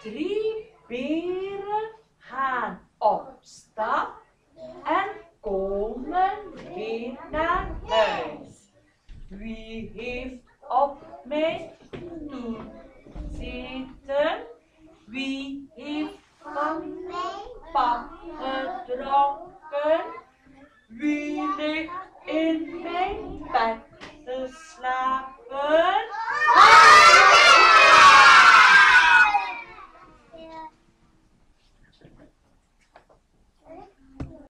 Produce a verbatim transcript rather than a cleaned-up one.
Drie beren gaan op stap en komen weer naar huis. Wie heeft op mijn stoel zitten? Wie heeft van mijn pap gedronken? Wie ligt in mijn bed te slapen?